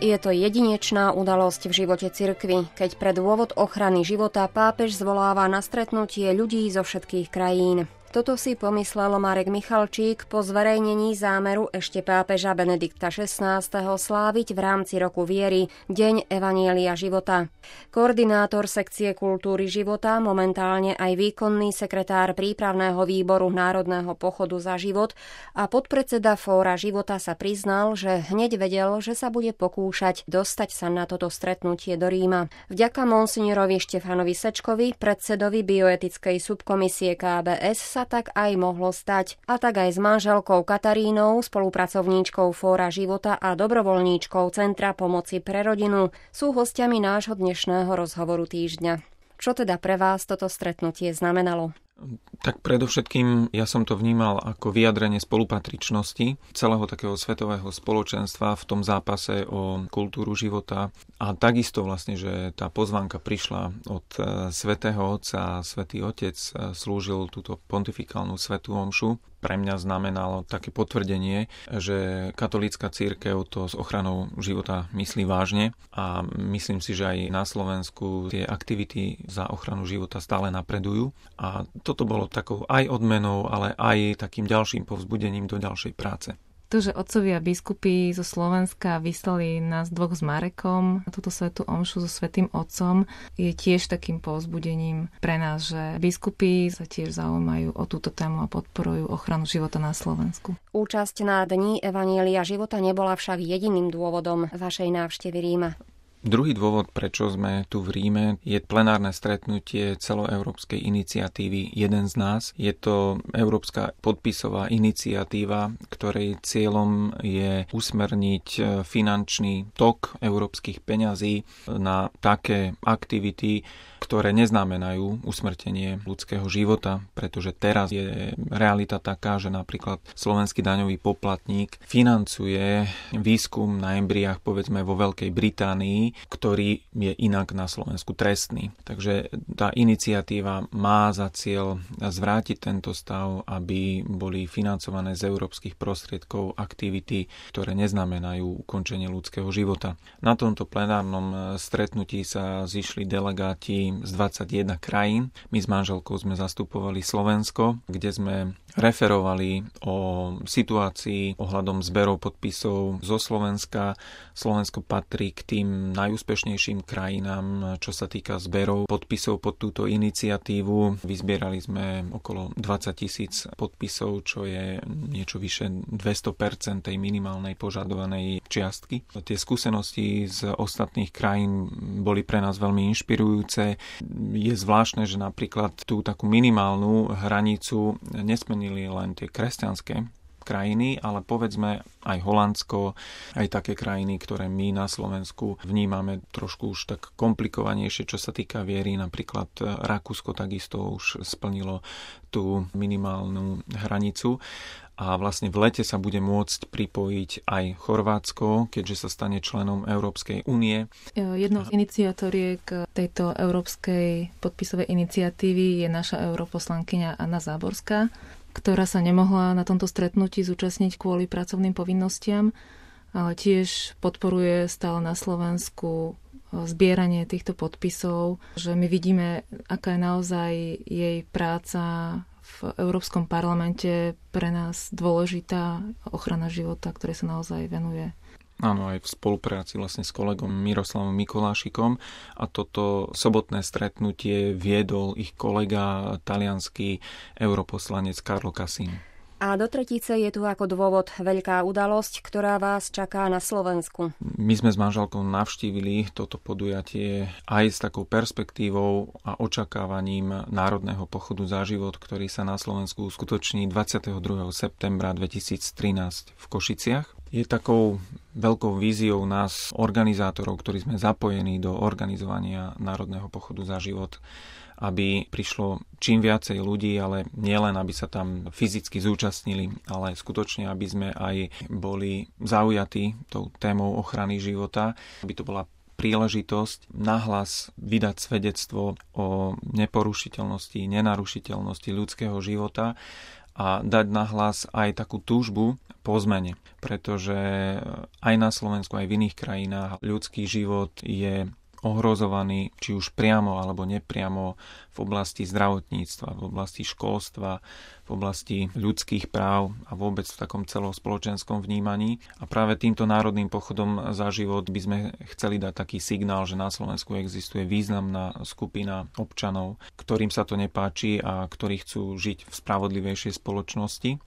Je to jedinečná udalosť v živote cirkvi, keď pre dôvod ochrany života pápež zvoláva na stretnutie ľudí zo všetkých krajín. Toto si pomyslel Marek Michalčík po zverejnení zámeru ešte pápeža Benedikta XVI. Sláviť v rámci Roku viery Deň Evanjelia života. Koordinátor sekcie kultúry života, momentálne aj výkonný sekretár prípravného výboru Národného pochodu za život a podpredseda Fóra života sa priznal, že hneď vedel, že sa bude pokúšať dostať sa na toto stretnutie do Ríma. Vďaka monsignorovi Štefanovi Sečkovi, predsedovi bioetickej subkomisie KBS, sa tak aj mohlo stať. A tak aj s manželkou Katarínou, spolupracovníčkou Fóra života a dobrovoľníčkou Centra pomoci pre rodinu sú hostiami nášho dnešného rozhovoru týždňa. Čo teda pre vás toto stretnutie znamenalo? Tak predovšetkým ja som to vnímal ako vyjadrenie spolupatričnosti celého takého svetového spoločenstva v tom zápase o kultúru života. A takisto vlastne, že tá pozvánka prišla od svätého Otca a svätý Otec slúžil túto pontifikálnu svätú omšu. Pre mňa znamenalo také potvrdenie, že katolícka cirkev to s ochranou života myslí vážne a myslím si, že aj na Slovensku tie aktivity za ochranu života stále napredujú a toto bolo takou aj odmenou, ale aj takým ďalším povzbudením do ďalšej práce. To, že otcovia biskupy zo Slovenska vyslali nás dvoch s Marekom na túto svätú omšu so svätým Otcom, je tiež takým povzbudením pre nás, že biskupy sa tiež zaujímajú o túto tému a podporujú ochranu života na Slovensku. Účasť na Dni Evanjelia života nebola však jediným dôvodom vašej návštevy Ríma. Druhý dôvod, prečo sme tu v Ríme, je plenárne stretnutie celoeurópskej iniciatívy Jeden z nás. Je to európska podpisová iniciatíva, ktorej cieľom je usmerniť finančný tok európskych peňazí na také aktivity, ktoré neznamenajú usmrtenie ľudského života, pretože teraz je realita taká, že napríklad slovenský daňový poplatník financuje výskum na embriách, povedzme vo Veľkej Británii, ktorý je inak na Slovensku trestný. Takže tá iniciatíva má za cieľ zvrátiť tento stav, aby boli financované z európskych prostriedkov aktivity, ktoré neznamenajú ukončenie ľudského života. Na tomto plenárnom stretnutí sa zišli delegáti z 21 krajín. My s manželkou sme zastupovali Slovensko, kde sme referovali o situácii ohľadom zberov podpisov zo Slovenska. Slovensko patrí k tým najúspešnejším krajinám, čo sa týka zberov podpisov pod túto iniciatívu. Vyzbierali sme okolo 20 000 podpisov, čo je niečo vyše 200% tej minimálnej požadovanej čiastky. Tie skúsenosti z ostatných krajín boli pre nás veľmi inšpirujúce. Je zvláštne, že napríklad tú takú minimálnu hranicu nesmenili len tie kresťanské krajiny, ale povedzme aj Holandsko, aj také krajiny, ktoré my na Slovensku vnímame trošku už tak komplikovanejšie, čo sa týka viery. Napríklad Rakúsko takisto už splnilo tú minimálnu hranicu. A vlastne v lete sa bude môcť pripojiť aj Chorvátsko, keďže sa stane členom Európskej únie. Jednou z iniciatoriek tejto európskej podpisovej iniciatívy je naša europoslankyňa Anna Záborská, ktorá sa nemohla na tomto stretnutí zúčastniť kvôli pracovným povinnostiam, ale tiež podporuje stále na Slovensku zbieranie týchto podpisov, že my vidíme, aká je naozaj jej práca v Európskom parlamente pre nás dôležitá ochrana života, ktorej sa naozaj venuje. Áno, aj v spolupráci vlastne s kolegom Miroslavom Mikolášikom a toto sobotné stretnutie viedol ich kolega, taliansky europoslanec Carlo Cassin. A do tretice je tu ako dôvod veľká udalosť, ktorá vás čaká na Slovensku. My sme s manželkou navštívili toto podujatie aj s takou perspektívou a očakávaním Národného pochodu za život, ktorý sa na Slovensku uskutoční 22. septembra 2013 v Košiciach. Je takou veľkou víziou nás, organizátorov, ktorí sme zapojení do organizovania Národného pochodu za život, aby prišlo čím viacej ľudí, ale nielen, aby sa tam fyzicky zúčastnili, ale skutočne, aby sme aj boli zaujatí tou témou ochrany života, aby to bola príležitosť nahlas vydať svedectvo o neporušiteľnosti, nenarušiteľnosti ľudského života a dať nahlas aj takú túžbu po zmene. Pretože aj na Slovensku, aj v iných krajinách ľudský život je ohrozovaný, či už priamo alebo nepriamo v oblasti zdravotníctva, v oblasti školstva, v oblasti ľudských práv a vôbec v takom celospoločenskom vnímaní. A práve týmto národným pochodom za život by sme chceli dať taký signál, že na Slovensku existuje významná skupina občanov, ktorým sa to nepáči a ktorí chcú žiť v spravodlivejšej spoločnosti.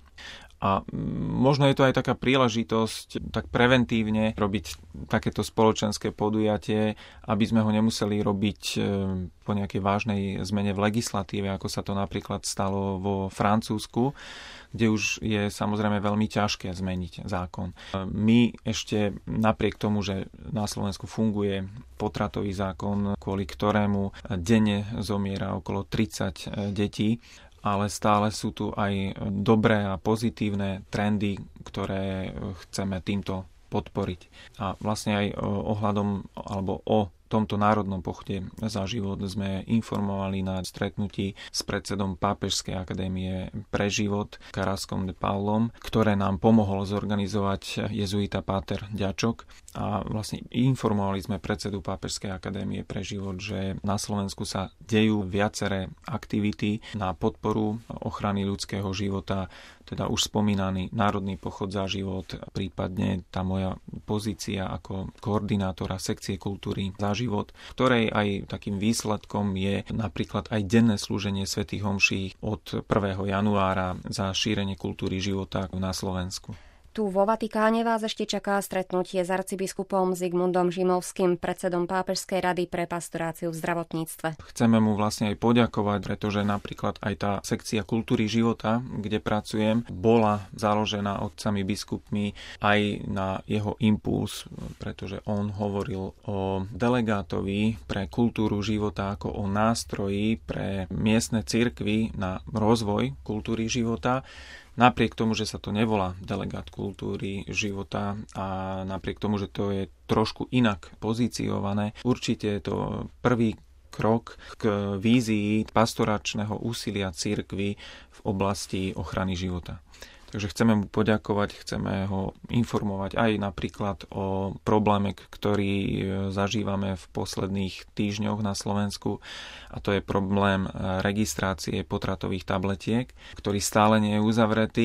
A možno je to aj taká príležitosť tak preventívne robiť takéto spoločenské podujatie, aby sme ho nemuseli robiť po nejakej vážnej zmene v legislatíve, ako sa to napríklad stalo vo Francúzsku, kde už je samozrejme veľmi ťažké zmeniť zákon. My ešte napriek tomu, že na Slovensku funguje potratový zákon, kvôli ktorému denne zomiera okolo 30 detí, ale stále sú tu aj dobré a pozitívne trendy, ktoré chceme týmto podporiť. A vlastne aj ohľadom alebo o tomto národnom pochode za život sme informovali na stretnutí s predsedom Pápežskej akadémie pre život Carrascom de Paulom, ktoré nám pomohol zorganizovať jezuita páter Ďačok. A vlastne informovali sme predsedu Pápežskej akadémie pre život, že na Slovensku sa dejú viaceré aktivity na podporu ochrany ľudského života, teda už spomínaný národný pochod za život, prípadne tá moja pozícia ako koordinátora sekcie kultúry za život, ktorej aj takým výsledkom je napríklad aj denné slúženie svätých homší od 1. januára za šírenie kultúry života na Slovensku. Tu vo Vatikáne vás ešte čaká stretnutie s arcibiskupom Zigmundom Žimovským, predsedom Pápežskej rady pre pastoráciu v zdravotníctve. Chceme mu vlastne aj poďakovať, pretože napríklad aj tá sekcia kultúry života, kde pracujem, bola založená otcami biskupmi aj na jeho impuls, pretože on hovoril o delegátovi pre kultúru života ako o nástroji pre miestne cirkvi na rozvoj kultúry života. Napriek tomu, že sa to nevolá delegát kultúry života a napriek tomu, že to je trošku inak pozíciované, určite je to prvý krok k vízii pastoračného úsilia cirkvi v oblasti ochrany života. Takže chceme mu poďakovať, chceme ho informovať aj napríklad o probléme, ktorý zažívame v posledných týždňoch na Slovensku, a to je problém registrácie potratových tabletiek, ktorý stále nie je uzavretý,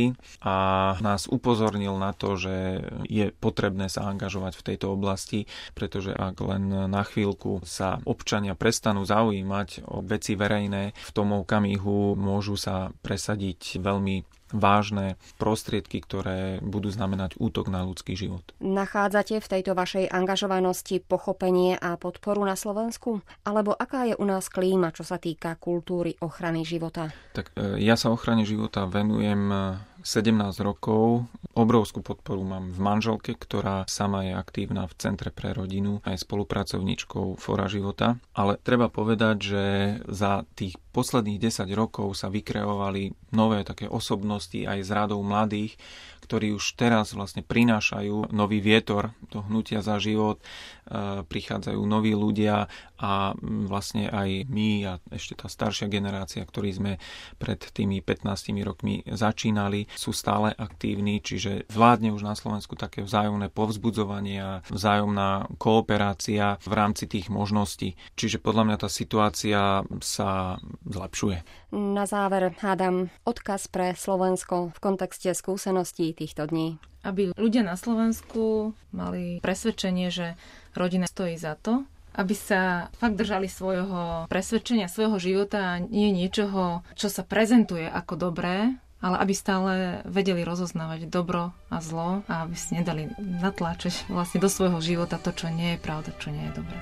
a nás upozornil na to, že je potrebné sa angažovať v tejto oblasti, pretože ak len na chvíľku sa občania prestanú zaujímať o veci verejné, v tom okamihu môžu sa presadiť veľmi vážne prostriedky, ktoré budú znamenať útok na ľudský život. Nachádzate v tejto vašej angažovanosti pochopenie a podporu na Slovensku? Alebo aká je u nás klíma, čo sa týka kultúry ochrany života? Tak ja sa ochrane života venujem 17 rokov. Obrovskú podporu mám v manželke, ktorá sama je aktívna v Centre pre rodinu, aj spolupracovníčkou Fóra života. Ale treba povedať, že za tých posledných 10 rokov sa vykreovali nové také osobnosti aj z radou mladých, ktorí už teraz vlastne prinášajú nový vietor do hnutia za život, prichádzajú noví ľudia a vlastne aj my a ešte tá staršia generácia, ktorí sme pred tými 15 rokmi začínali, sú stále aktívni, čiže vládne už na Slovensku také vzájomné povzbudzovanie a vzájomná kooperácia v rámci tých možností. Čiže podľa mňa tá situácia sa zlepšuje. Na záver hádam odkaz pre Slovensko v kontexte skúseností týchto dní. Aby ľudia na Slovensku mali presvedčenie, že rodina stojí za to, aby sa fakt držali svojho presvedčenia, svojho života a nie niečoho, čo sa prezentuje ako dobré, ale aby stále vedeli rozoznávať dobro a zlo a aby si nedali natláčať vlastne do svojho života to, čo nie je pravda, čo nie je dobré.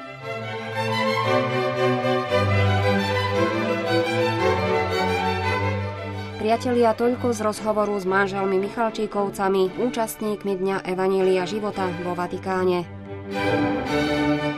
Priatelia, toľko z rozhovoru s manželmi Michalčíkovcami, účastníkmi Dňa Evanjelia života vo Vatikáne.